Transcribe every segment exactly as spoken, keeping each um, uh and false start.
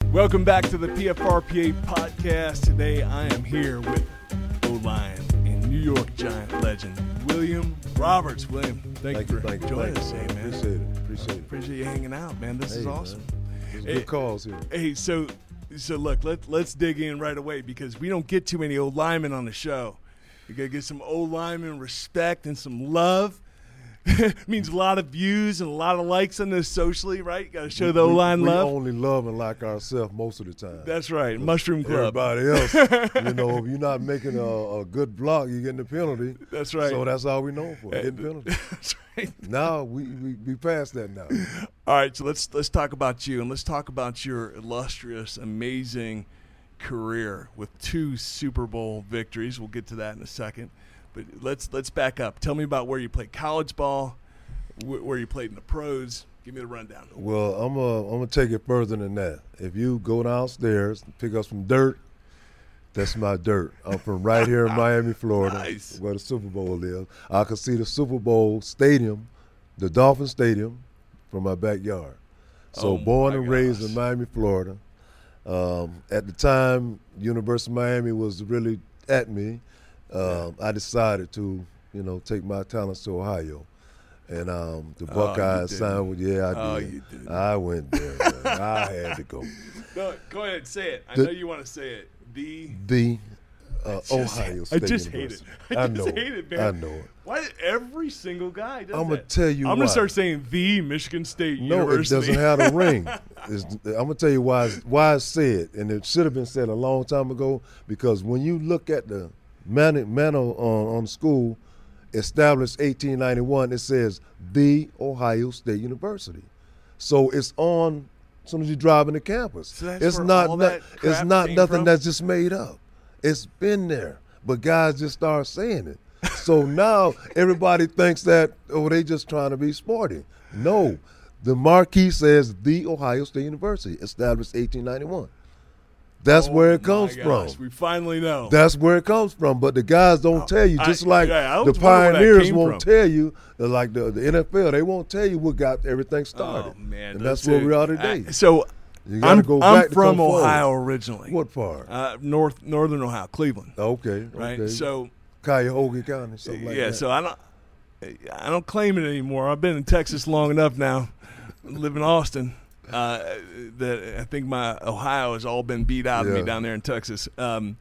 Welcome back to the P F R P A podcast. Today I am here with O-line and New York Giant legend, William Roberts. William, thank, thank you you for thank joining you, us today, man. Appreciate it. Appreciate it. Appreciate you hanging out, man. This hey, is awesome. There's Hey, good calls here. Hey, so so look, let, let's dig in right away because we don't get too many O-linemen on the show. We got to get some O-lineman respect and some love. Means a lot of views and a lot of likes on this socially, right? You got to show we, the O-line we, love. We only love and like ourselves most of the time. That's right. Mushroom Club. Everybody else, you know, if you're not making a, a good block, you're getting a penalty. That's right. So that's all we know for, getting penalties. That's right. Now we, we we past that now. All right, so let's let's talk about you and let's talk about your illustrious, amazing career with two Super Bowl victories. We'll get to that in a second. But let's let's back up. Tell me about where you played college ball, wh- where you played in the pros. Give me the rundown. Well, I'm a, I'm gonna take it further than that. If you go downstairs and pick up some dirt, that's my dirt. I'm from right here in Miami, Florida, Nice. where the Super Bowl is. I can see the Super Bowl stadium, the Dolphin Stadium, from my backyard. So Oh, born my and raised gosh. in Miami, Florida. Um, at the time, University of Miami was really at me. Um, I decided to, you know, take my talents to Ohio. And um, the Oh, you Buckeyes did. signed with, yeah, I Oh, did. you did. I went there. Man. I had to go. No, go ahead, say it. I The- know you want to say it. The The uh, just- Ohio I State just hate it. University. I I just know hate it, man. I know it. Why did every single guy does I'm gonna that? tell you I'm why. gonna start saying the Michigan State No, University. it doesn't have a ring. It's, I'm gonna tell you why. It's, why it's said, and it should have been said a long time ago. Because when you look at the man, manual on, on school, established eighteen ninety-one, it says the Ohio State University. So it's on as soon as you drive into campus. So that's it's where not. all no- that it's crap not came nothing from? that's just made up. It's been there, but guys just start saying it. So now everybody thinks that, oh, they just trying to be sporty. No, the marquee says the Ohio State University, established eighteen ninety-one. That's Oh, where it my comes gosh, from. We finally know. That's where it comes from. But the guys don't tell you, I- just like yeah, I the was wondering where that Pioneers came won't from. tell you, uh, like the, the N F L, they won't tell you what got everything started. Oh man, and those that's where two- we are today. I- so You gotta I'm, go I'm back to from come forward. Ohio originally. What part? Uh, North Northern Ohio, Cleveland. Okay, Right. okay. So Cuyahoga County, something like yeah. that. So I don't I don't claim it anymore. I've been in Texas long enough now. Live in Austin. Uh, that I think my Ohio has all been beat out of me Yeah. down there in Texas. Um,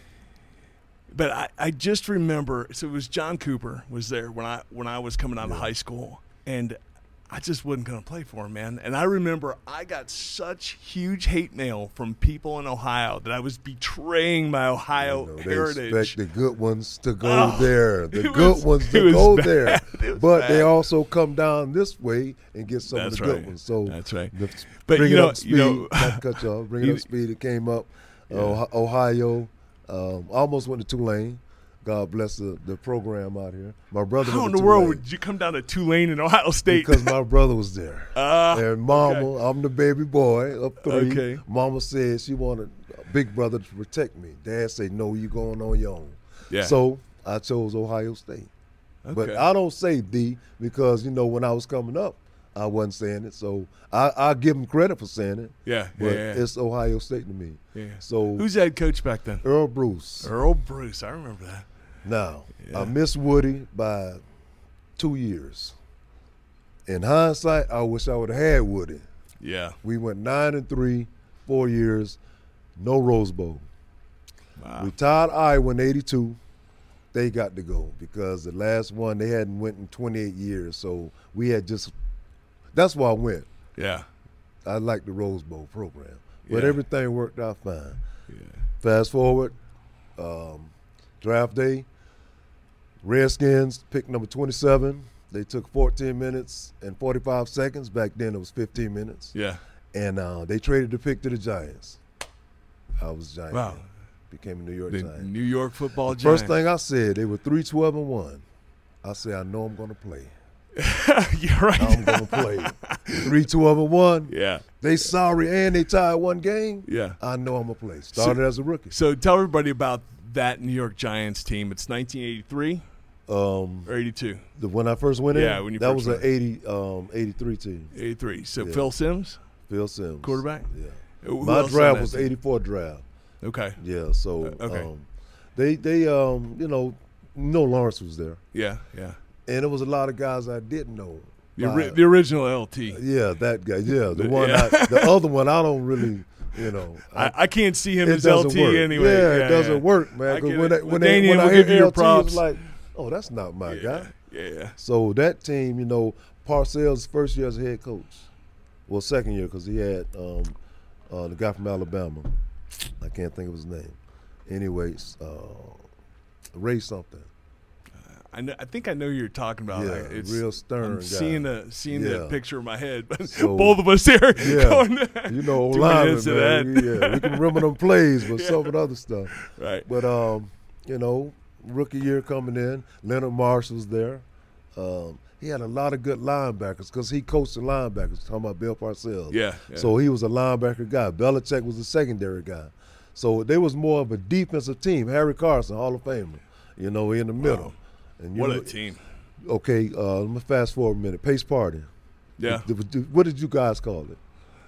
but I, I just remember. So it was John Cooper was there when I when I was coming out of Yeah. high school, and I just wasn't going to play for him, man. And I remember I got such huge hate mail from people in Ohio that I was betraying my Ohio You know, heritage. They expect the good ones to go Oh, there, the it good was- ones it to was go bad. there. It was But bad. they also come down this way and get some That's of the right. good ones. So That's right. the- But bring you it know- up speed. you know- not to cut you off. Bring it You- up speed. It came up. Yeah. Uh, Ohio. Um, almost went to Tulane. God bless the, the program out here. My brother How went in to the world Tulane would you come down to Tulane in Ohio State? because my brother was there. Ah, And Mama, I'm the baby boy up three. Okay. Mama said she wanted a big brother to protect me. Dad said, no, you going on your own. yeah. So I chose Ohio State. But Okay. I don't say the because, you know, when I was coming up, I wasn't saying it. So I, I give them credit for saying it. yeah, But yeah, yeah. it's Ohio State to me. yeah. So Who's the head coach back then? Earl Bruce. Earl Bruce. I remember that. Now, Yeah. I missed Woody by two years. In hindsight, I wish I would have had Woody. Yeah. We went nine and three, four years, no Rose Bowl. Wow. We tied Iowa in eighty-two. They got to go because the last one they hadn't went in twenty-eight years. So we had just – that's why I went. yeah. I like the Rose Bowl program. But Yeah. everything worked out fine. Yeah. Fast forward, um, draft day, Redskins pick number twenty-seven. They took fourteen minutes and forty-five seconds. Back then it was fifteen minutes. Yeah. And uh, they traded the pick to the Giants. I was Giant. Wow. fan. Became a New York The Giant. New York Football The Giants. First thing I said, they were three twelve and one. I said, I know I'm going to play. You're right. I'm going to play. three twelve and one. yeah. They sorry and they tied one game. Yeah. I know I'm going to play. Started as a rookie. So tell everybody about that New York Giants team. It's nineteen eighty-three Um, or eighty-two? the, when I first went in, Yeah, when you that first was an went. eighty, um, eighty-three team. eighty-three. So Yeah. Phil Simms, Phil Simms. quarterback? Yeah. Who My else on draft that was team? eighty-four draft. Okay. Yeah, so Uh, okay. um, they they um you know no Lawrence was there, Yeah, yeah. and there was a lot of guys I didn't know. The, ori- By- the original L T. yeah, that guy. Yeah, the The- one. yeah. I, the other one I don't really, you know. I, I can't see him it as L doesn't T work. anyway. Yeah, it doesn't yeah. work, I man. Because get when, it. they, Well, when, they, Daniel, when I we'll hear give you your L T, props. it's like, oh, that's not my Yeah, guy. yeah, yeah. So that team, you know, Parcells' first year as a head coach, well, second year because he had um, uh, the guy from Alabama. I can't think of his name. Anyways, uh, Ray something. I, know, I think I know who you're talking about. Yeah, I- it's, real stern I'm guy. seeing the seeing the Yeah. picture in my head, but So- both of us there. Yeah, going, you know, Too many lineman, hits of man. that. Yeah, we can remember them plays, but Yeah. some of the other stuff. right. But um, you know, rookie year coming in, Leonard Marsh was there. Um, he had a lot of good linebackers because he coached the linebackers. Talking about Bill Parcells. Yeah, yeah. So he was a linebacker guy. Belichick was a secondary guy. So they was more of a defensive team. Harry Carson, Hall of Famer, you know, in the middle. Wow. And you What know, a team. Okay, uh, let me fast forward a minute. Pace Party. Yeah. The- the- what did you guys call it?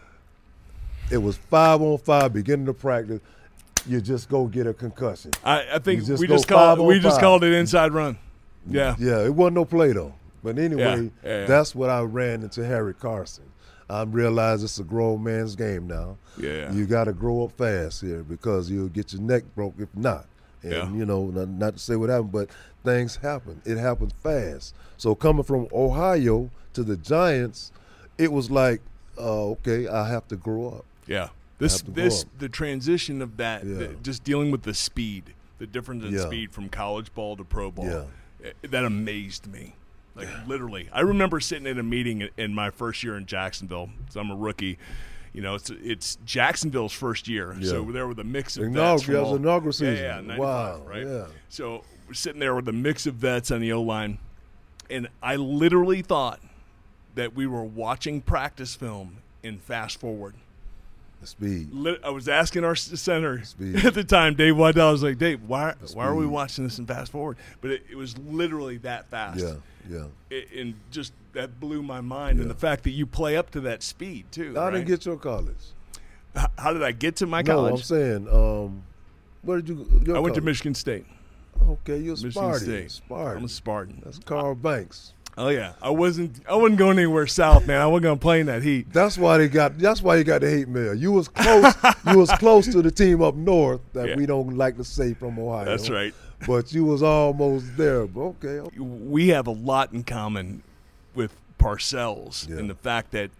It was five on five, beginning of practice. You just go get a concussion. I, I think You just we go just five called on we just five. called it inside run. Yeah. Yeah, it wasn't no play though. But anyway, Yeah, yeah, yeah. that's what I ran into Harry Carson. I realized it's a grown man's game now. Yeah. You got to grow up fast here because you'll get your neck broke if not. And, Yeah. you know, not, not to say what happened, but things happen. It happens fast. So coming from Ohio to the Giants, it was like, uh, okay, I have to grow up. Yeah. This have to grow this up. the transition of that, Yeah. the- just dealing with the speed, the difference in Yeah. speed from college ball to pro ball. Yeah. eh, That amazed me. Like literally. I remember sitting in a meeting in- in my first year in Jacksonville. So I'm a rookie. You know, it's it's Jacksonville's first year. So Yeah. we're there with a mix of Inaugural- vets. from yeah, it was all- inaugural season. Yeah, yeah, ninety-five, Wow, right? yeah. So we're sitting there with a mix of vets on the O-line. And I literally thought that we were watching practice film in fast forward. The speed. Lit- I was asking our s- center Speed. at the time, Dave Waddell. I was like, Dave, why why are we speed. watching this in fast forward? But it, it was literally that fast. Yeah, yeah. It, and just that blew my mind, and Yeah. the fact that you play up to that speed too. I right? didn't get your college. H- How did I get to my No, college? I'm saying, um, where did you? Your I went to college? Michigan State. Okay, you're Michigan Spartan. State. Spartan. I'm a Spartan. That's Carl Banks. Oh yeah, I wasn't. I wasn't going anywhere south, man. I wasn't going to play in that heat. That's why they got. That's why you got the hate mail. You was close. you was close to the team up north that Yeah. we don't like to say from Ohio. That's right. But you was almost there. But okay. okay. We have a lot in common with Parcells Yeah. in the fact that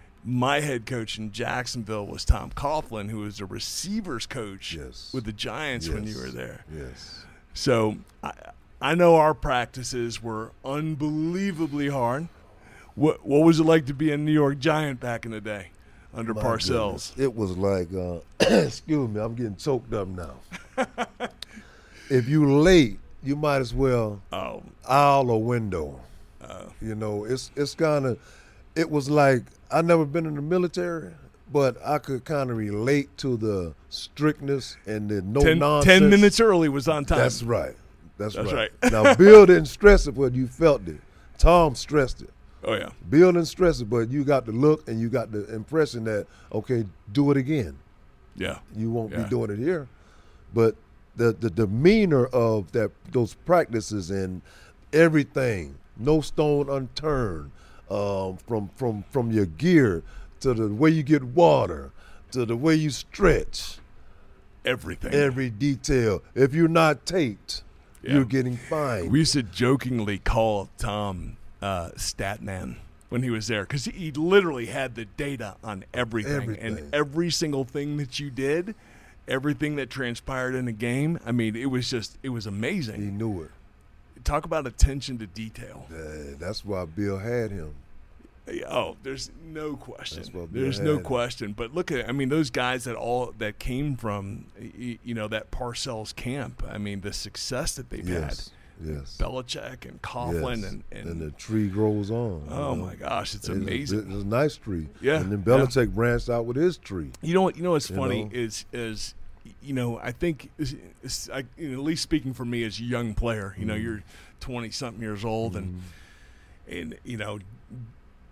my head coach in Jacksonville was Tom Coughlin, who was a receivers coach Yes. with the Giants when you Yes. were there. Yes. So I, I know our practices were unbelievably hard. What what was it like to be a New York Giant back in the day under My Parcells? goodness. It was like, uh, excuse me, I'm getting choked up now. If you late, you might as well Oh, aisle or window. uh, You know, it's it's kind of, it was like, I never been in the military, but I could kind of relate to the strictness and the no ten, nonsense. ten minutes early was on time. That's right. That's, That's right. right. Now, Bill didn't stress it, but you felt it. Tom stressed it. Oh yeah, Bill didn't stress it, but you got the look and you got the impression that, okay, do it again. yeah, You won't Yeah. be doing it here. But the the demeanor of that those practices and everything, no stone unturned, um, from from from your gear to the way you get water to the way you stretch, everything. every detail. If you're not taped, Yeah. you're getting fined. We used to jokingly call Tom uh, Statman when he was there because he, he literally had the data on everything, Everything. and every single thing that you did, everything that transpired in a game. I mean, it was just it was he amazing. knew it. Talk about attention to detail. Uh, that's why Bill had him. Oh, there's no question. That's what Bill There's no had. question. But look at, I mean, those guys that all that came from, y- you know, that Parcells camp. I mean, the success that they've Yes, yes. had. Belichick and Coughlin Yes. and, and, and the tree grows on. you oh know. my gosh, it's It's a- amazing. It's a nice tree. Yeah, And then yeah. Belichick branched out with his tree. You know what? You know what's You funny know? is is you know I think is, is, I, you know, at least speaking for me as a young player, you know, Mhm. you're twenty something years old, and Mhm. and you know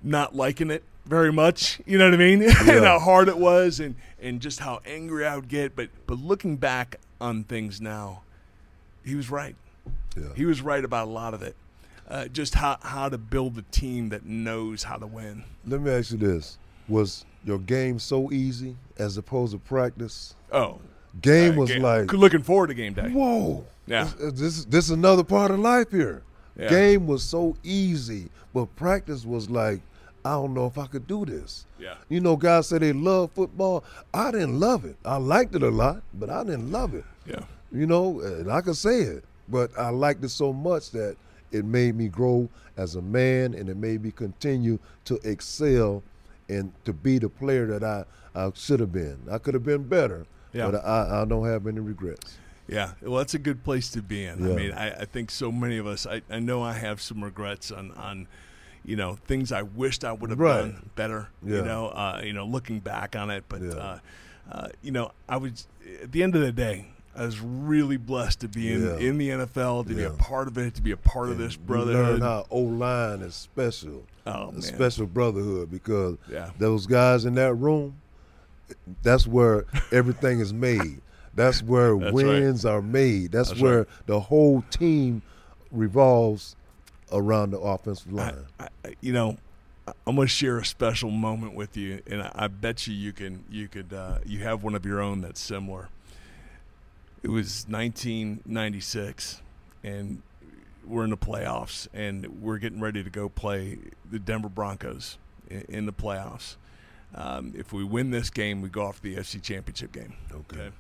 not liking it very much. You know what I mean? Yeah. And how hard it was, and, and just how angry I would get. But but looking back on things now, he was right. Yeah. He was right about a lot of it. Uh, just how, how to build a team that knows how to win. Let me ask you this. Was your game so easy as opposed to practice? Oh. Game uh, was game, like. Looking forward to game day. Whoa. Yeah. This, this, this is another part of life here. Yeah. Game was so easy, but practice was like, I don't know if I could do this. Yeah. You know, guys say they love football. I didn't love it. I liked it a lot, but I didn't love it. Yeah. You know, and I could say it, but I liked it so much that it made me grow as a man, and it made me continue to excel and to be the player that I, I should have been. I could have been better, yeah. but I, I don't have any regrets. Yeah, well, that's a good place to be in. Yeah. I mean, I, I think so many of us, I, I know I have some regrets on, on, you know, things I wished I would have right. done better, yeah. you know, uh, you know, looking back on it. But, yeah. uh, uh, you know, I was, at the end of the day, I was really blessed to be in, yeah. in the N F L, to yeah. be a part of it, to be a part and of this you brotherhood. learn how O-line is special, oh, a man. special brotherhood, because yeah. those guys in that room, that's where everything is made. That's where That's wins right. are made. That's, That's where right. the whole team revolves around the offensive line. I, I, you know, I'm going to share a special moment with you, and I, I bet you you can you could uh, you have one of your own that's similar. It was nineteen ninety-six, and we're in the playoffs, and we're getting ready to go play the Denver Broncos in, in the playoffs. Um, if we win this game, we go off to the A F C Championship game. Okay. okay?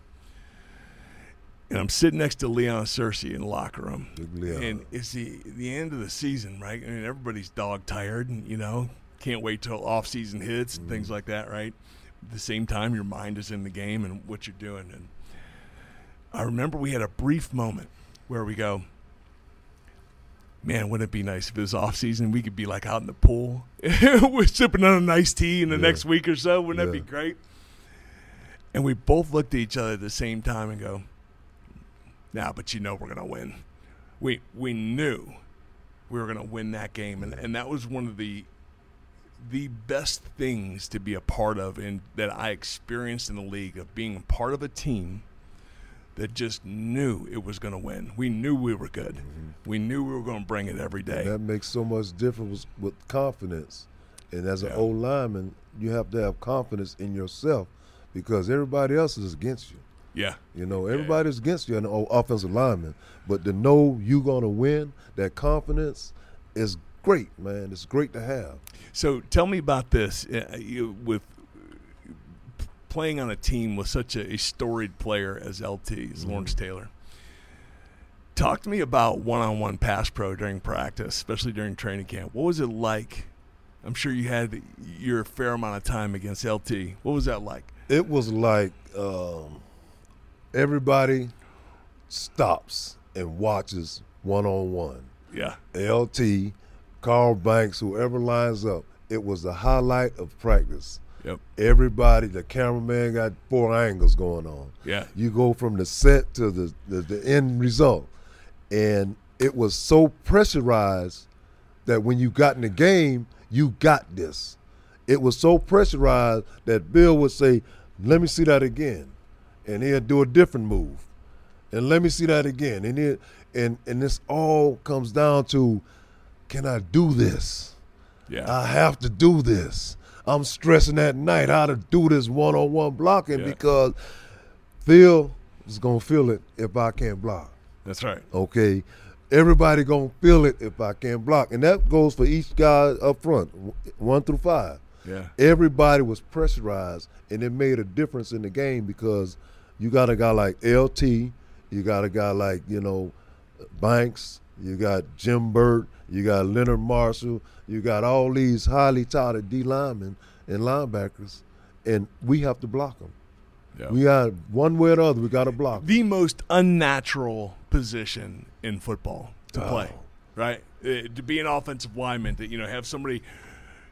And I'm sitting next to Leon Searcy in the locker room. Leon. And it's the the end of the season, right? I mean, everybody's dog tired, and, you know, can't wait till off-season hits and mm-hmm. things like that, right? At the same time, your mind is in the game and what you're doing. And I remember we had a brief moment where we go, man, wouldn't it be nice if it was off-season? We could be, like, out in the pool. We're sipping on a nice tea in the yeah. next week or so. Wouldn't yeah. that be great? And we both looked at each other at the same time and go, nah, but you know we're going to win. We we knew we were going to win that game. And, and that was one of the the best things to be a part of and that I experienced in the league, of being a part of a team that just knew it was going to win. We knew we were good. Mm-hmm. We knew we were going to bring it every day. And that makes so much difference with confidence. And as an yeah. old lineman, you have to have confidence in yourself, because everybody else is against you. Yeah. You know, everybody's yeah. against you, an offensive lineman. But to know you're going to win, that confidence is great, man. It's great to have. So tell me about this. Uh, you, with playing on a team with such a, a storied player as L T, as mm-hmm. Lawrence Taylor. Talk to me about one-on-one pass pro during practice, especially during training camp. What was it like? I'm sure you had your fair amount of time against L T. What was that like? It was like um, everybody stops and watches one-on-one. Yeah. L T, Carl Banks, whoever lines up, it was the highlight of practice. Yep. Everybody, the cameraman got four angles going on. Yeah. You go from the set to the, the, the end result. And it was so pressurized that when you got in the game, you got this. It was so pressurized that Bill would say, let me see that again. And he'll do a different move. And let me see that again. And it, and and this all comes down to, can I do this? Yeah. I have to do this. I'm stressing at night how to do this one-on-one blocking yeah. because Phil is going to feel it if I can't block. That's right. Okay. Everybody going to feel it if I can't block. And that goes for each guy up front, one through five. Yeah. Everybody was pressurized, and it made a difference in the game, because you got a guy like L T, you got a guy like, you know, Banks, you got Jim Burt, you got Leonard Marshall, you got all these highly touted D linemen and linebackers, and we have to block them. Yeah. We got one way or the other, we got to block them. The most unnatural position in football to oh. play, right? Uh, to be an offensive lineman, to, you know, have somebody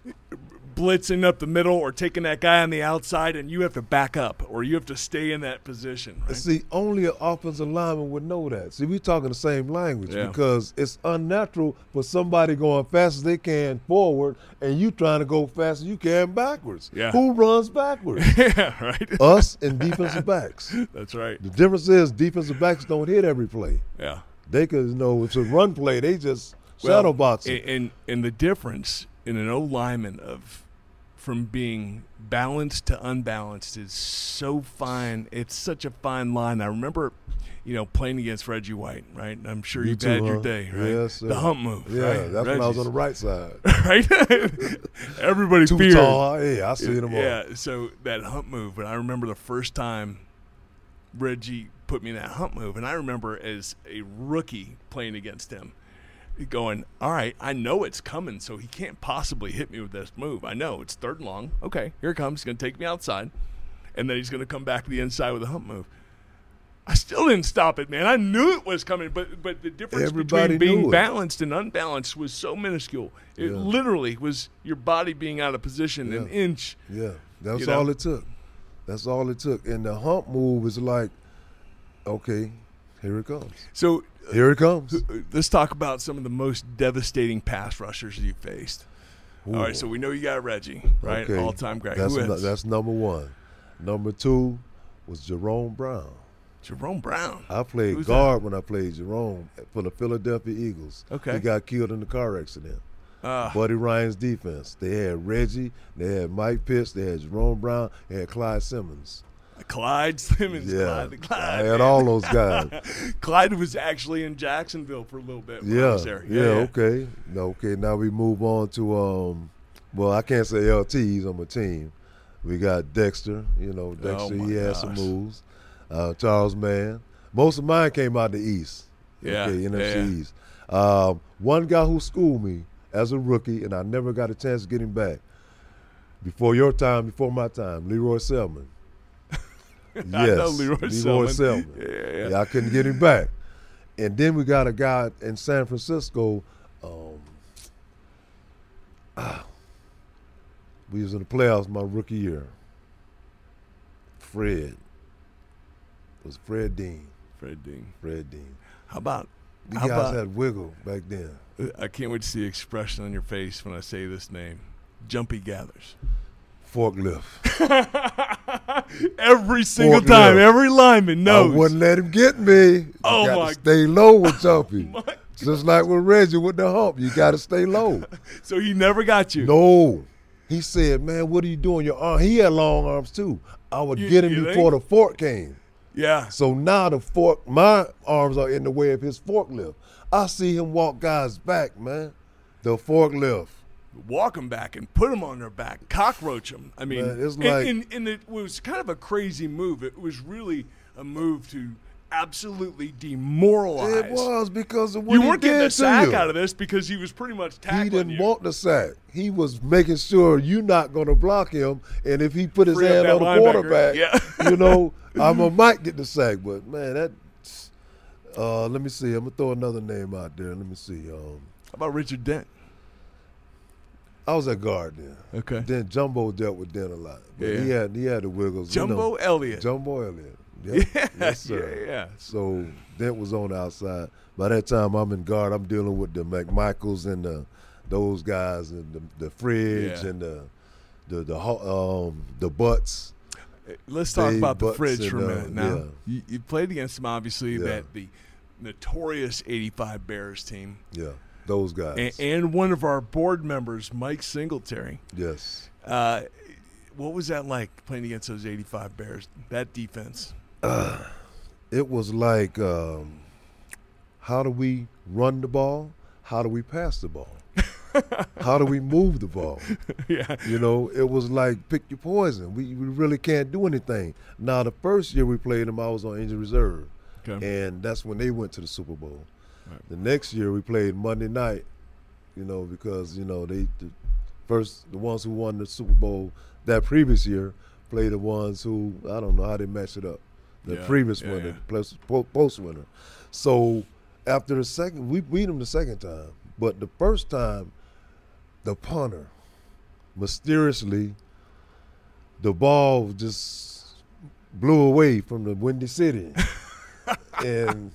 blitzing up the middle or taking that guy on the outside, and you have to back up or you have to stay in that position. Right? See, only an offensive lineman would know that. See, we're talking the same language Yeah. because it's unnatural for somebody going fast as they can forward and you trying to go fast as you can backwards. Yeah. Who runs backwards? Yeah, right. Us and defensive backs. That's right. The difference is defensive backs don't hit every play. Yeah. They could, you know, it's a run play. They just shadow boxing. And, and and the difference in an O lineman of from being balanced to unbalanced is so fine. It's such a fine line. I remember, you know, playing against Reggie White, right? I'm sure You you've too, had huh? your day, right? Yes, sir. The hump move, Yeah, right? that's when I was on Reggie's- the right side. right? Everybody Too feared. tall. Yeah, I see them all. Yeah, so that hump move, but I remember the first time Reggie put me in that hump move, and I remember as a rookie playing against him, going, all right, I know it's coming, so he can't possibly hit me with this move. I know it's third and long. Okay, here it comes. He's going to take me outside, and then he's going to come back to the inside with a hump move. I still didn't stop it, man. I knew it was coming, but but the difference Everybody between knew being it. balanced and unbalanced was so minuscule. It Yeah. literally was your body being out of position an Yeah. inch. Yeah, that's You know? all it took. That's all it took. And the hump move is like, okay, here it comes. So Here it comes. uh, let's talk about some of the most devastating pass rushers you faced. Ooh. All right, so we know you got Reggie, right? Okay. All-time great. That's, Who no- else? that's number one. Number two was Jerome Brown. Jerome Brown. I played Who's guard when I played Jerome for the Philadelphia Eagles. Okay. He got killed in the car accident. Uh, Buddy Ryan's defense. They had Reggie, they had Mike Pitts, they had Jerome Brown, they had Clyde Simmons. Clyde Simmons. Yeah, Clyde, the Clyde, I had man. all those guys. Clyde was actually in Jacksonville for a little bit. When I Yeah, was there. yeah, okay. No, okay, now we move on to, um, well, I can't say L Ts on my team. We got Dexter, you know, Dexter, my he had some gosh. moves. Uh, Charles Mann. Most of mine came out the East. Yeah, Okay, N F C yeah. East. Um, one guy who schooled me as a rookie, and I never got a chance to get him back. Before your time, before my time, Leroy Selman. Yes, I know Leroy Selman. Selman. Yeah, yeah. Yeah, I couldn't get him back. And then we got a guy in San Francisco. Um, ah, we was in the playoffs my rookie year. Fred. It was Fred Dean. Fred Dean. Fred Dean. How about? The how guys about? had wiggle back then. I can't wait to see the expression on your face when I say this name. Jumpy Gathers. Forklift. Every single Forklift. time, every lineman knows. I wouldn't let him get me. You Oh, gotta my- stay low with Jumpy. My- Just like with Reggie with the hump. You got to stay low. So he never got you. No. He said, man, what are you doing? Your arm. He had long arms too. I would You- get him you before think? the fork came. Yeah. So now the fork, my arms are in the way of his forklift. I see him walk guys back, man. The forklift. Walk them back and put them on their back, cockroach them. I mean, Man, it's and, like- and, and it was kind of a crazy move. It was really a move to absolutely demoralize. It was because of what You he weren't did getting a to sack you. out of this because he was pretty much tackling He didn't you. want the sack. He was making sure you're not going to block him. And if he put his Free up hand that on the linebacker. quarterback, Yeah. you know, I might get the sack. But, man, that uh, – let me see. I'm going to throw another name out there. Let me see. Um, How about Richard Dent? I was at guard then. Okay. Then Jumbo dealt with Dent a lot. But Yeah. he had he had the wiggles. you Jumbo know. Elliott. Jumbo Elliott. Yep. Yeah, Yes, sir. yeah, yeah. So Dent was on the outside. By that time, I'm in guard. I'm dealing with the McMichaels and the those guys and the, the Fridge Yeah. and the the the ho- um the Butts. Let's talk Dave about the Butts fridge and, for a uh, minute. Now, yeah. you, you played against them, obviously, Yeah. that the notorious eighty-five Bears team, Yeah, those guys. and, and one of our board members, Mike Singletary. yes. Uh, what was that like playing against those eighty-five Bears? That defense. It was like, um, how do we run the ball? How do we pass the ball? How do we move the ball? Yeah. You know, it was like pick your poison. We, we really can't do anything. Now, the first year we played them, I was on injured reserve, Okay. and that's when they went to the Super Bowl. Right. The next year we played Monday night, you know, because, you know, they the first, the ones who won the Super Bowl that previous year play the ones who, I don't know how they matched it up. The Yeah, previous yeah, winner, yeah. plus po- post winner. So after the second, we beat them the second time. But the first time, the punter, mysteriously, the ball just blew away from the Windy City. And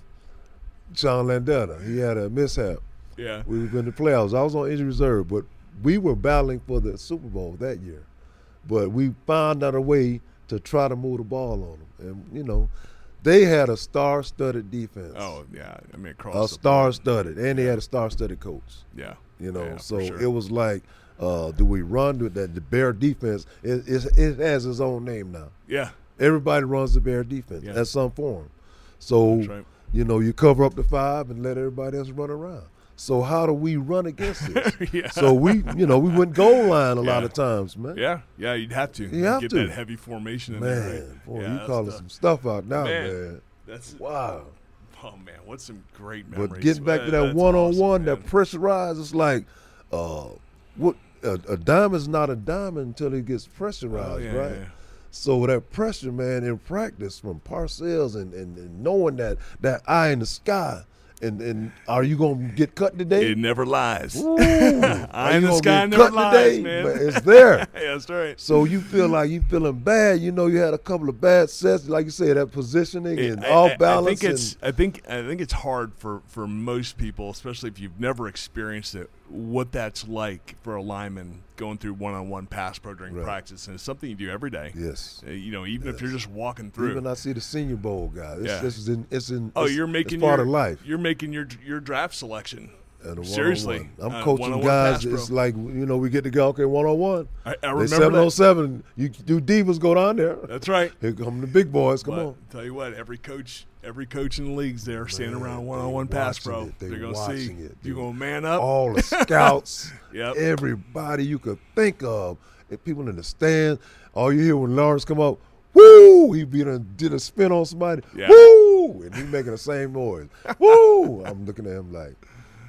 Sean Landeta, he had a mishap. Yeah. We were in the playoffs. I was on injury reserve, but we were battling for the Super Bowl that year. But we found out a way to try to move the ball on them. And, you know, they had a star-studded defense. Oh, yeah. I mean, across A the star-studded. And they had a star-studded coach. Yeah. You know, Yeah, so for sure. it was like, uh, do we run with that? The Bear defense, it, it, it has its own name now. Yeah. Everybody runs the Bear defense Yeah. at some form. So, That's right. you know, you cover up the five and let everybody else run around. So how do we run against it? Yeah. So we, you know, we went goal line a lot Yeah. of times, man. Yeah. Yeah, you'd have to. You have Get to. that heavy formation in Man, there, right? boy, yeah, you that's calling tough. some stuff out now, Man. man. That's Wow. Oh man, what's some great memories. But getting back to that That's one-on-one, awesome, that man. pressurized, it's like, uh, what a, a diamond's not a diamond until it gets pressurized, Oh, yeah, right? yeah. So that pressure, man, in practice from Parcells and, and, and knowing that that eye in the sky, and, and are you gonna get cut today? It never lies. Ooh, Eye are in you the gonna sky get never cut lies, today? man. But it's there. Yeah, that's right. So you feel like you feeling bad. You know, you had a couple of bad sets, like you said, that positioning It- and I- off I- balance. I think it's. and, I think. I think it's hard for, for most people, especially if you've never experienced it, what that's like for a lineman going through one-on-one pass pro during Right. practice, and it's something you do every day. yes. Uh, You know, even if Yes. you're just walking through. Even I see the Senior Bowl guys. It's, Yeah. it's in. It's in. oh, it's, you're making it's part your of life. You're making your your draft selection. And a Seriously, one-on-one. I'm uh, coaching one-on-one guys. pass pro. It's like, you know, we get to go, okay, one on one. I, I They remember seven on that. seven. You do divas go down there. That's right. Here come the big boys. Come But on. Tell you what, every coach, every coach in the leagues there standing Man, around they one-on-one pass watching pro. it. They They're gonna see watching it, you dude. gonna man up. All the scouts, Yep. everybody you could think of, and people in the stands. All you hear when Lawrence come up, woo! He beat a, did a spin on somebody, Yeah. woo! And he making the same noise, woo! I'm looking at him like,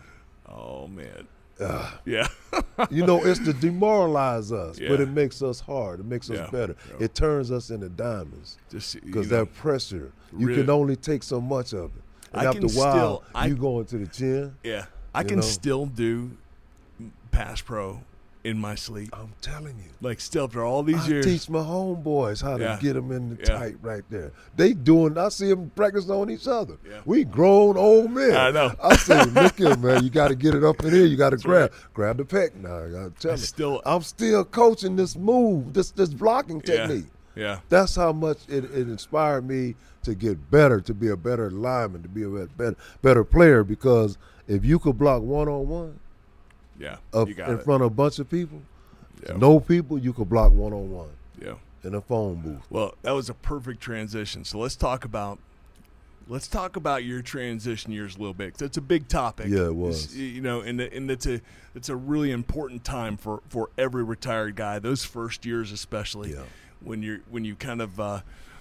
Oh man. ah. Yeah. You know, it's to demoralize us, but Yeah. it makes us hard. It makes us Yeah. better. Yeah. It turns us into diamonds Just you because know, that pressure, you really- can only take so much of it. And I after can a while, still- I- you go into the chin. yeah. I you can know? still do pass pro in my sleep. I'm telling you. Like still after all these I years. teach my homeboys how Yeah. to get them in the Yeah. tight right there. They doing. I see them practice on each other. Yeah. We grown old men. I know. I say, look here, man. You got to get it up in here. You got to grab, right. grab the peck. Now, I got to tell I you, still I'm still coaching this move, this this blocking yeah. technique. Yeah. That's how much it, it inspired me to get better, to be a better lineman, to be a better better player. Because if you could block one on one Yeah. up You got in it. front of a bunch of people, Yeah. no people, you could block one on one Yeah. in a phone booth. Well, that was a perfect transition. So let's talk about let's talk about your transition years a little bit. 'Cause it's a big topic. Yeah, it was. It's, you know, and and it's a it's a really important time for, for every retired guy. Those first years, especially Yeah. when you're when you kind of uh,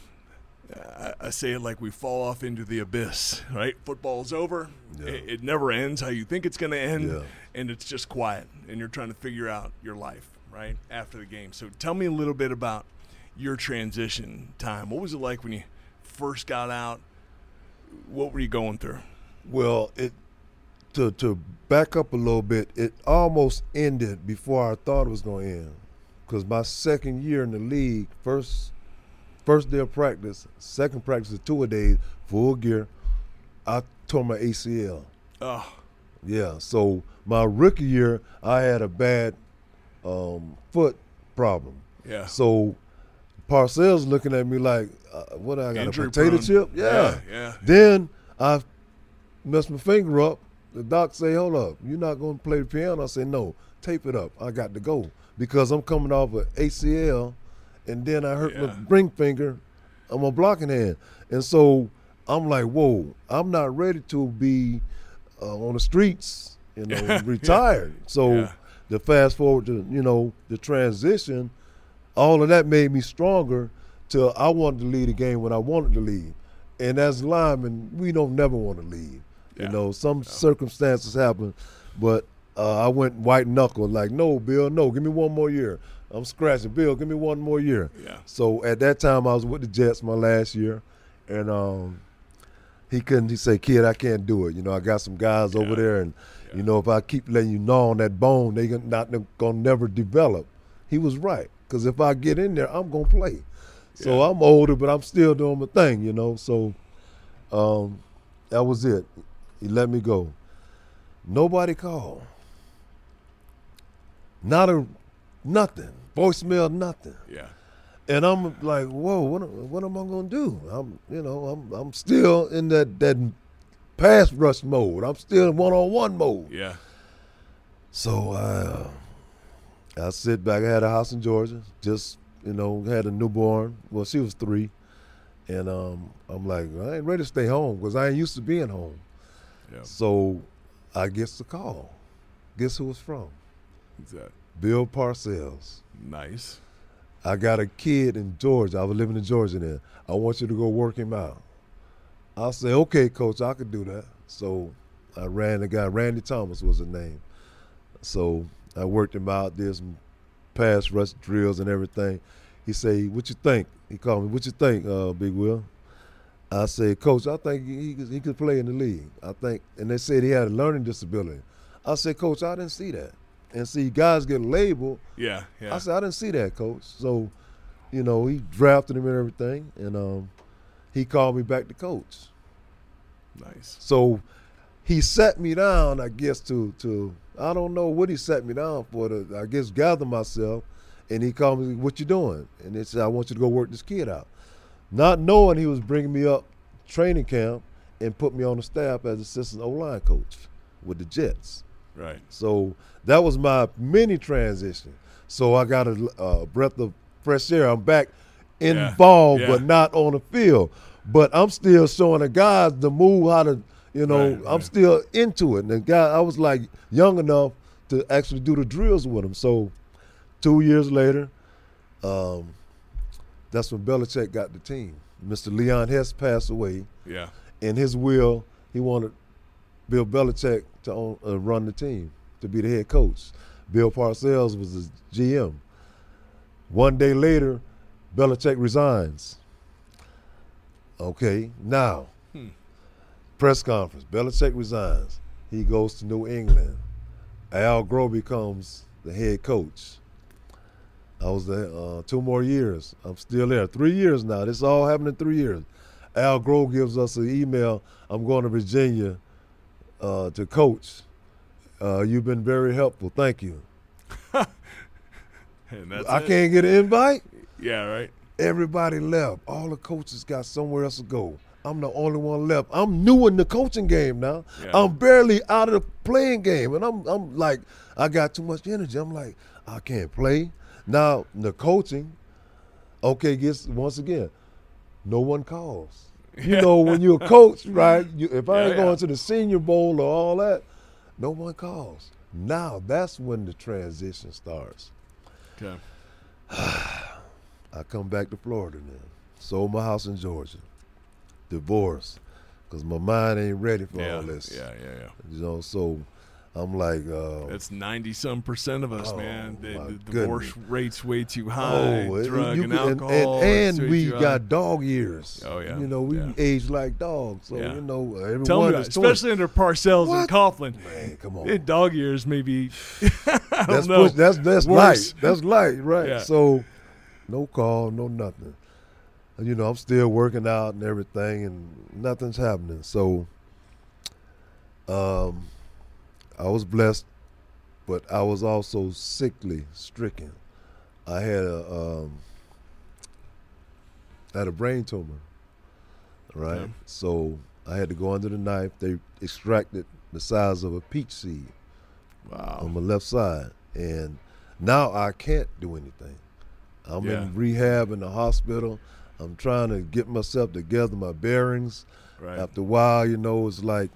I, I say it like we fall off into the abyss. Right, football's over. Yeah. It, it never ends how you think it's going to end, Yeah. and it's just quiet, and you're trying to figure out your life right after the game. So tell me a little bit about your transition time. What was it like when you first got out? What were you going through? Well, it to to back up a little bit, it almost ended before I thought it was going to end. Because my second year in the league, first first day of practice, second practice of two a days, full gear, I tore my A C L. Oh, Yeah, so my rookie year, I had a bad um, foot problem. yeah. So Parcells looking at me like, uh, what, I got Injury a potato prone. chip? Yeah. Yeah, yeah. Then I messed my finger up. The doc say, hold up, you're not going to play the piano? I say, no, tape it up. I got to go because I'm coming off an A C L, and then I hurt Yeah. my ring finger on my blocking hand. And so I'm like, whoa, I'm not ready to be uh, on the streets, you know, retired. So Yeah. the fast forward to, you know, the transition, all of that made me stronger till I wanted to lead the game when I wanted to lead. And as linemen, we don't never want to lead. Yeah. You know, some circumstances happen, but uh, I went white knuckle, like, no, Bill, no, give me one more year. I'm scratching. Bill, give me one more year. Yeah. So at that time, I was with the Jets my last year, and um, he couldn't. He said, "Kid, I can't do it. You know, I got some guys over Yeah. there, and Yeah. you know, if I keep letting you gnaw on that bone, they gon- not gonna never develop. he was right. Because if I get in there, I'm gonna play. So Yeah. I'm older, but I'm still doing my thing, you know. So um, that was it. He let me go. Nobody called. Not a nothing. Voicemail, nothing. Yeah. And I'm like, whoa, what, what am I gonna do? I'm, you know, I'm, I'm still in that that pass rush mode. I'm still in one-on-one mode. Yeah. So I, uh, I sit back. I had a house in Georgia. Just, you know, had a newborn. Well, she was three, and um, I'm like, I ain't ready to stay home because I ain't used to being home. Yeah. So I gets the call. Guess who it's from? Who's that? Bill Parcells. Nice. I got a kid in Georgia. I was living in Georgia then. I want you to go work him out. I say, okay, coach, I could do that. So I ran the guy. Randy Thomas was his name. So I worked him out, did some pass rush drills and everything. He say, what you think? He called me, what you think, uh, Big Will? I say, coach, I think he, he, he could play in the league. I think, and they said he had a learning disability. I said, coach, I didn't see that. And see, guys get labeled. Yeah, yeah. I said, I didn't see that, coach. So, you know, he drafted him and everything, and um, he called me back to coach. Nice. So he sat me down, I guess, to, to I don't know what he sat me down for, to, I guess, gather myself, and he called me, what you doing? And he said, I want you to go work this kid out. Not knowing he was bringing me up training camp and put me on the staff as assistant O-line coach with the Jets. Right. So that was my mini transition. So I got a, a breath of fresh air. I'm back Yeah. involved, Yeah. but not on the field. But I'm still showing the guys the move, how to, you know, Right, I'm right. still into it. And the guy, I was like young enough to actually do the drills with him. So two years later, um, that's when Belichick got the team. Mister Leon Hess passed away. Yeah. In his will, he wanted Bill Belichick to own, uh, run the team, to be the head coach. Bill Parcells was his G M. One day later, Belichick resigns. Okay, now, Hmm. press conference. Belichick resigns. He goes to New England. Al Groh becomes the head coach. I was there uh, two more years. I'm still there. Three years now. This all happened in three years. Al Groh gives us an email. I'm going to Virginia uh, to coach. Uh, you've been very helpful. Thank you. And that's I it. can't get an invite. Yeah, right. Everybody left. All the coaches got somewhere else to go. I'm the only one left. I'm new in the coaching game now. Yeah. I'm barely out of the playing game. And I'm I'm like, I got too much energy. I'm like, I can't play. Now, the coaching, okay, gets once again, no one calls. You know, when you're a coach, right, you, if I Yeah, ain't yeah. going to the Senior Bowl or all that, no one calls. Now, that's when the transition starts. Okay. I come back to Florida then. Sold my house in Georgia. Divorced. Because my mind ain't ready for Yeah. all this. Yeah, yeah, yeah. You know, so I'm like, uh, That's ninety some percent of us, Oh, man. The, my the divorce goodness. rate's way too high. oh, it- Drug you and could- alcohol. And, it's and way we too high. got dog years. Oh, yeah. You know, we Yeah. age like dogs. So, Yeah. you know, everyone Tell me, is that, twenty. especially under Parcells and What? Coughlin. Man, come on. In dog years, maybe. I don't that's know. push, that's that's Worse. light. That's light, right? Yeah. So, no call, no nothing. And, you know, I'm still working out and everything, and nothing's happening. So, um, I was blessed, but I was also sickly stricken. I had a um, I had a brain tumor, right? Okay. So I had to go under the knife. They extracted the size of a peach seed Wow. on my left side, and now I can't do anything. I'm Yeah. in rehab in the hospital. I'm trying to get myself together, my bearings. Right. After a while, you know, it's like,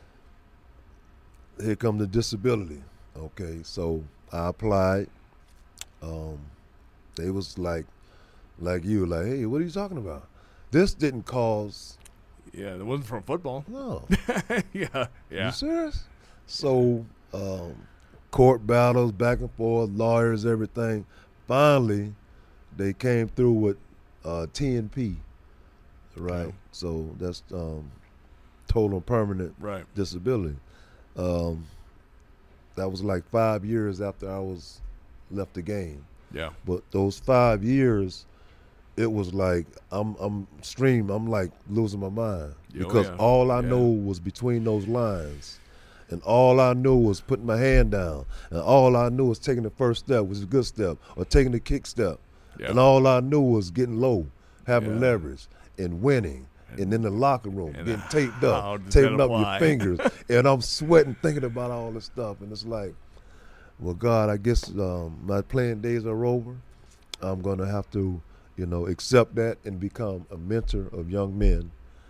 here come the disability. Okay, so I applied. Um, they was like, like you, like, hey, what are you talking about? This didn't cause, Yeah, it wasn't from football. no. yeah, yeah. You serious? So, um, court battles, back and forth, lawyers, everything. Finally, they came through with uh, T N P, right? Okay. So that's um, total and permanent Right. disability. Um, that was like five years after I was left the game. Yeah. But those five years, it was like I'm I'm stream. I'm like losing my mind Oh, because yeah. all I Yeah. know was between those lines, and all I knew was putting my hand down, and all I knew was taking the first step, which is a good step, or taking the kick step, Yeah. and all I knew was getting low, having Yeah. leverage, and winning. And in the locker room, and getting taped how up, does taping that up your apply? fingers, and I'm sweating thinking about all this stuff, and it's like, well, God, I guess um, my playing days are over. I'm gonna have to, you know, accept that and become a mentor of young men,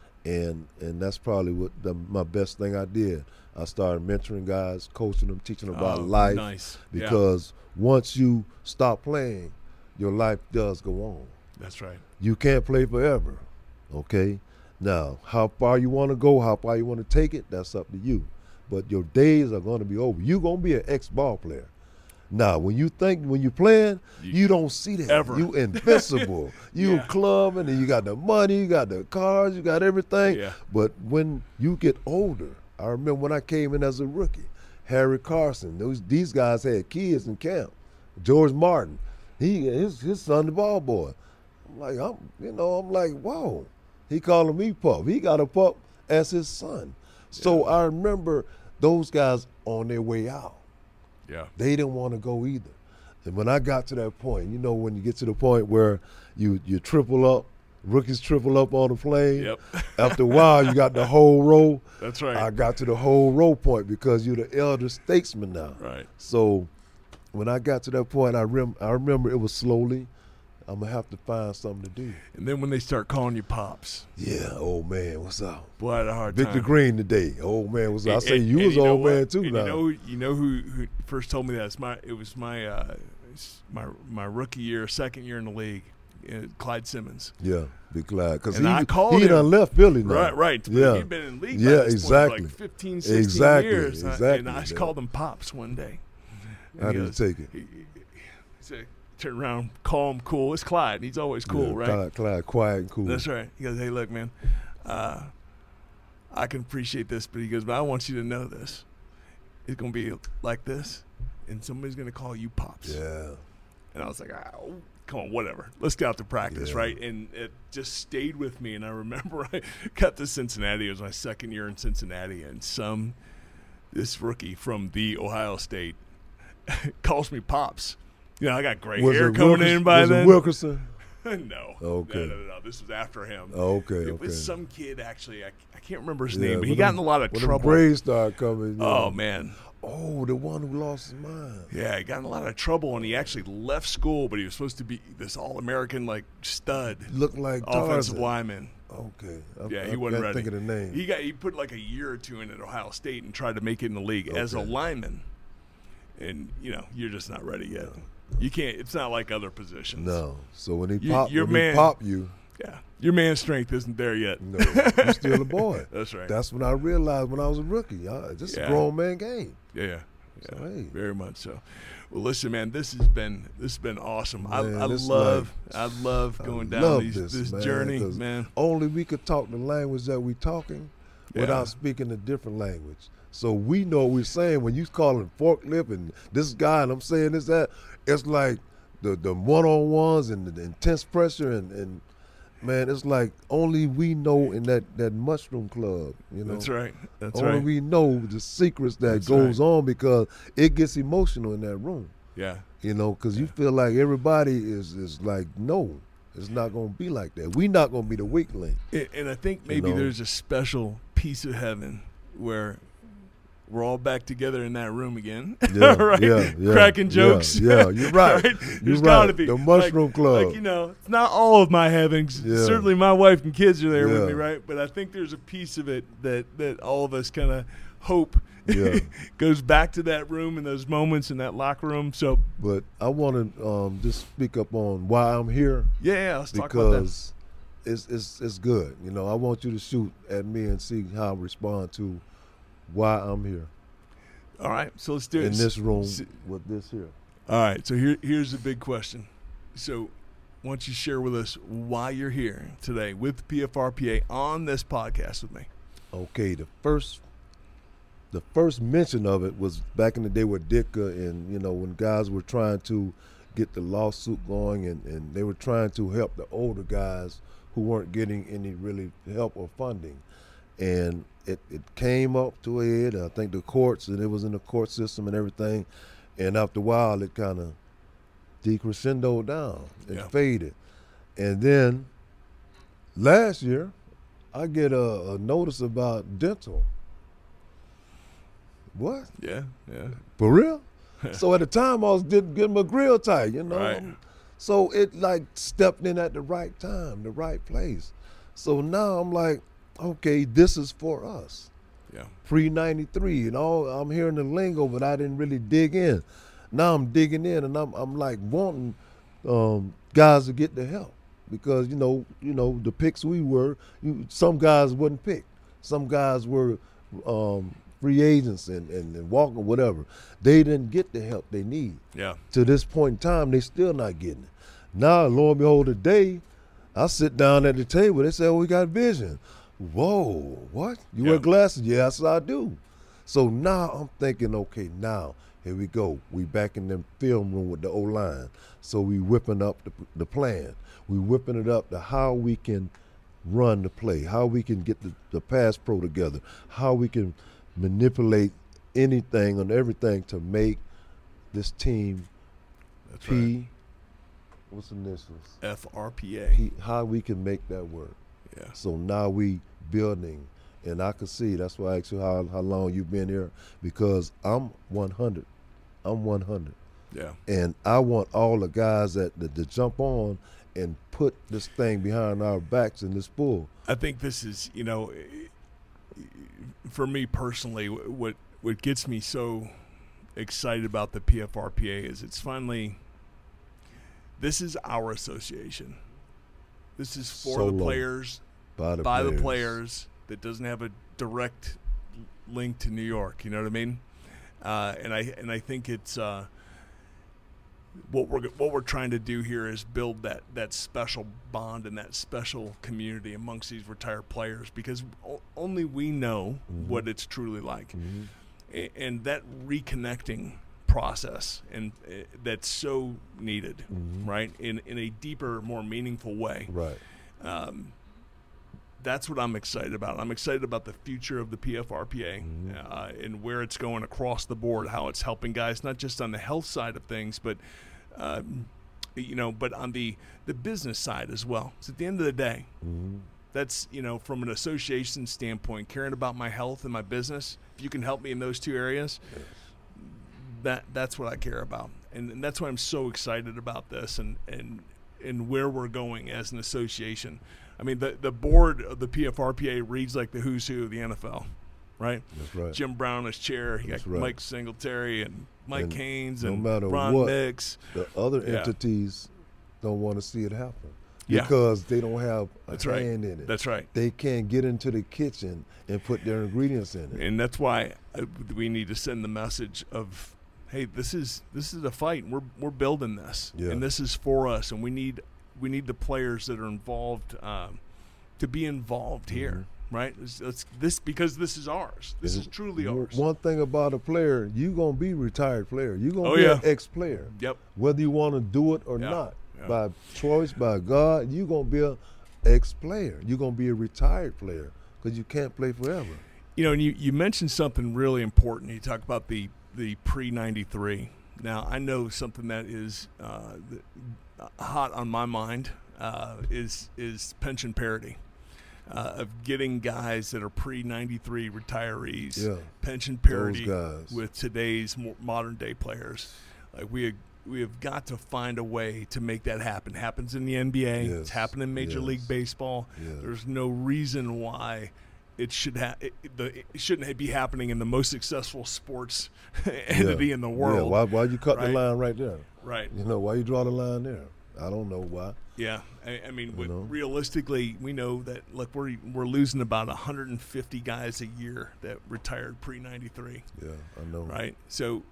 and and that's probably what the, my best thing I did. I started mentoring guys, coaching them, teaching them about Oh, life, nice. Yeah. because once you stop playing, your life does go on. That's right. You can't play forever, okay? Now, how far you want to go, how far you want to take it, that's up to you. But your days are going to be over. You're going to be an ex-ball player. Now, when you think, when you're playing, You- you don't see that. Ever. You invincible. You Yeah. clubbing, and you got the money, you got the cars, you got everything. Yeah. But when you get older, I remember when I came in as a rookie, Harry Carson, those these guys had kids in camp. George Martin, he his his son the ball boy. I'm like, I'm you know, I'm like, whoa. He calling me pup. He got a pup as his son. So I remember those guys on their way out. Yeah. They didn't want to go either. And when I got to that point, you know, when you get to the point where you you triple up, rookies triple up on the plane. Yep. After a while, you got the whole row. That's right. I got to the whole row point because you're the elder statesman now. Right. So when I got to that point, I rem- I remember it was slowly, I'm going to have to find something to do. And then when they start calling you pops, Yeah, old man, what's up? boy, I had a hard Victor time. Green today. Old man, what's up? I And- say and- you and was know old what? man too And now. You know, you know who, who first told me that? It's my, it was my uh, it's my my rookie year, second year in the league, uh, Clyde Simmons. Yeah, be glad. Because And he, I called he him. done left Philly now. Right, right. But Yeah. he'd been in the league Yeah, by this exactly. point for like fifteen, sixteen Exactly, years. And I- exactly, And I just yeah. called him Pops one day. And How he did you goes- take it? He, he, he said, turn around, call him cool. It's Clyde. and He's always cool, Yeah, right? Clyde, Clyde, quiet and cool. That's right. He goes, hey, look, man, uh, I can appreciate this, but he goes, but I want you to know this. It's going to be like this, and somebody's going to call you Pops. Yeah. And I was like, oh, come on, whatever. Let's get out to practice, Yeah. right? And it just stayed with me. And I remember I got to Cincinnati. It was my second year in Cincinnati, and some this rookie from the Ohio State calls me Pops. You know, I got gray Was hair it coming Wilkerson? in by was then. it Wilkerson? no. Okay. No, no, no, no. This was after him. Oh, okay, It okay. was some kid, actually. I, I can't remember his Yeah, name, but he when got them- in a lot of when trouble. Them grades started coming. you Oh, know. man. Oh, the one who lost his mind. Yeah, he got in a lot of trouble, and he actually left school, but he was supposed to be this all-American, like, stud Looked like offensive Tarzan. liñman. Okay. I, Yeah, I he wasn't can't ready. think of the name. He got he put like a year or two in at Ohio State and tried to make it in the league as a Okay. lineman. And, you know, you're just not ready yet. You can't – it's not like other positions. No. So when he You- pop, your when man- he pop you, Yeah. Your man strength isn't there yet. no, you're still a boy. That's right. That's when I realized when I was a rookie. I, this is Yeah. a grown man game. Yeah, yeah, So, yeah, hey. very much so. Well, listen, man, this has been this has been awesome. Man, I, I this love life- I love going I down love these, this, this man, journey, 'cause man. Only we could talk the language that we talking Yeah. without speaking a different language. So we know what we're saying when you calling forklift and this guy and I'm saying this, that, it's like the, the one-on-ones and the intense pressure and, and man, it's like only we know in that, that mushroom club, you know. That's right. That's only right. we know the secrets that That's goes right. on because it gets emotional in that room, Yeah. you know, because you feel like everybody is, is like, no, it's not going to be like that. We not going to be the weak link. And, and I think maybe know. there's a special piece of heaven where we're all back together in that room again, Yeah, right? yeah, yeah, Cracking yeah, jokes. yeah, you're right. Right? You're There's right. gotta be The Mushroom like, Club. Like, you know, it's not all of my heavens. Yeah. Certainly, my wife and kids are there with Yeah. me, right? But I think there's a piece of it that that all of us kind of hope Yeah. goes back to that room and those moments in that locker room. So But I want to um, just speak up on why I'm here yeah, yeah let's talk about that. because it's, it's it's good. You know, I want you to shoot at me and see how I respond to why I'm here All right, so let's do it in this room S- with this here. All right, so here here's the big question. So why don't you share with us why you're here today with P F R P A on this podcast with me? Okay, the first the first mention of it was back in the day with Ditka and, you know, when guys were trying to get the lawsuit going, and, and they were trying to help the older guys who weren't getting any really help or funding. And it, it came up to a head. I think the courts, and it was in the court system and everything. And after a while, it kind of decrescendoed down and Yeah. faded. And then last year, I get a, a notice about dental. What? Yeah, yeah. For real? So at the time, I was did, getting my grill tight, you know. Right. So it like stepped in at the right time, the right place. So now I'm like, okay, this is for us. Yeah. Pre ninety-three, and all I'm hearing the lingo, but I didn't really dig in. Now I'm digging in, and I'm I'm like wanting um, guys to get the help, because you know you know the picks we were, you, some guys wasn't picked, some guys were um, free agents and, and, and walking whatever. They didn't get the help they need. Yeah. To this point in time, they still not getting it. Now, lo and behold, today, I sit down at the table. They say, "Oh, we got vision." Whoa, what? You Yeah. wear glasses? Yes, I do. So now I'm thinking, okay, now here we go. We back in the film room with the O-line. So we whipping up the, the plan. We whipping it up to how we can run the play, how we can get the, the pass pro together, how we can manipulate anything and everything to make this team That's P, right. what's the initials? F R P A. P, how we can make that work. Yeah. So now we building, and I can see, that's why I asked you how, how long you've been here, because I'm one hundred. I'm one hundred. Yeah. And I want all the guys that, that to jump on and put this thing behind our backs in this pool. I think this is, you know, for me personally, what what gets me so excited about the P F R P A is it's finally, this is our association. This is for Solo. the players, By the by players. the players, that doesn't have a direct link to New York. You know what I mean? Uh, and I and I think it's uh, what we're what we're trying to do here is build that that special bond and that special community amongst these retired players, because o- only we know Mhm. what it's truly like, Mhm. A- and that reconnecting process and uh, that's so needed, Mhm. right? In in a deeper, more meaningful way. Right. Um, that's what I'm excited about. I'm excited about the future of the P F R P A Mhm. uh, and where it's going across the board, how it's helping guys, not just on the health side of things, but, um, you know, but on the, the business side as well. So at the end of the day, Mhm. that's, you know, from an association standpoint, caring about my health and my business, if you can help me in those two areas, Yes. that that's what I care about. And, and that's why I'm so excited about this and, and, and where we're going as an association. I mean, the, the board of the P F R P A reads like the who's who of the N F L, right? That's right. Jim Brown is chair. You That's got right. Mike Singletary and Mike And Haynes no and matter Ron what, Mix. The other Yeah. entities don't want to see it happen Yeah. because they don't have a That's right. hand in it. That's right. They can't get into the kitchen and put their ingredients in it. And that's why uh, we need to send the message of, hey, this is this is a fight. We're we're building this, Yeah. and this is for us. And we need we need the players that are involved um, to be involved here, right? It's, it's this because this is ours. This is truly One- ours. One thing about a player, you gonna be a retired player. You gonna Oh, be yeah. an ex-player, Yep. whether you want to do it or Yeah. not. Yeah. By choice, by God, you gonna be a ex-player. You gonna be a retired player because you can't play forever. You know, and you, you mentioned something really important. You talk about the, the pre ninety-three. Now, I know something that is uh, the, hot on my mind uh, is is pension parity. Uh, of getting guys that are pre ninety-three retirees, Yeah. pension parity guys. with today's mo- modern day players. Like we have, we have got to find a way to make that happen. Happens in the N B A. Yes. It's happened in Major Yes. League Baseball. Yes. There's no reason why it should ha- it, the, it shouldn't be happening in the most successful sports entity Yeah. in the Yeah. world. Why? Why you cut Right. the line right there? Right. You know why you draw the line there? I don't know why. Yeah, I, I mean, with, know? realistically, we know that like we're we're losing about one hundred fifty guys a year that retired pre ninety-three, Yeah, I know. right? So,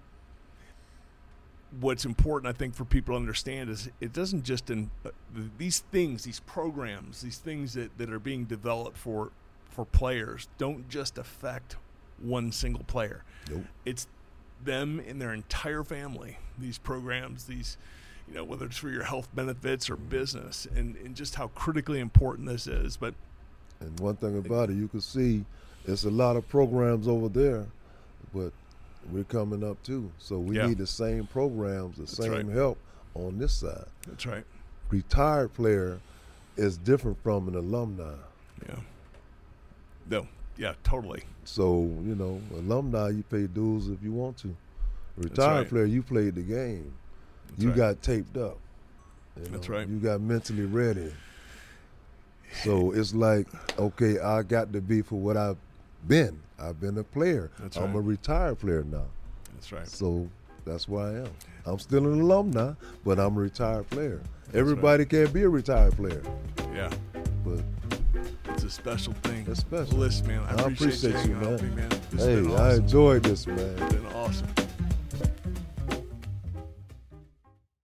what's important, I think, for people to understand is it doesn't just in uh, these things, these programs, these things that, that are being developed for for players don't just affect one single player. Nope. It's them and their entire family. These programs, these. you know, whether it's for your health benefits or business, and, and just how critically important this is. But and one thing about it, you can see it's a lot of programs over there, but we're coming up too. So we yeah. need the same programs, the That's same right. help on this side. That's right. Retired player is different from an alumni. Yeah. No. Yeah, totally. So, you know, alumni, you pay dues if you want to. Retired right. player, you played the game. That's you right. got taped up. You That's know, right. You got mentally ready. So it's like, okay, I got to be for what I've been. I've been a player. That's I'm right. a retired player now. That's right. So that's where I am. I'm still an alumni, but I'm a retired player. That's Everybody right. can't be a retired player, Yeah. but It's a special thing. It's special. Well, listen, man, I, I appreciate, appreciate you you, hanging out with man. me, man. This has hey, been I awesome. enjoyed this, man. It's been awesome.